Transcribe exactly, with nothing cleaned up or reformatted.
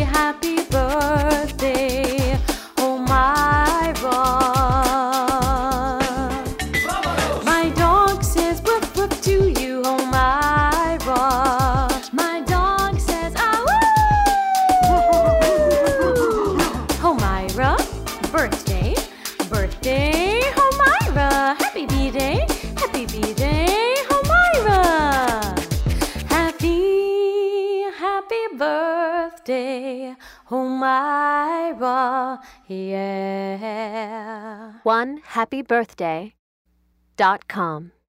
happy birthday, Homaira. My dog says woof woof to you, Homaira. My dog says ah woo. Homaira, birthday, birthday, Homaira. Happy B-Day, happy B-Day, Homaira. Happy, happy birthday, Homaira, yeah. one happy birthday dot com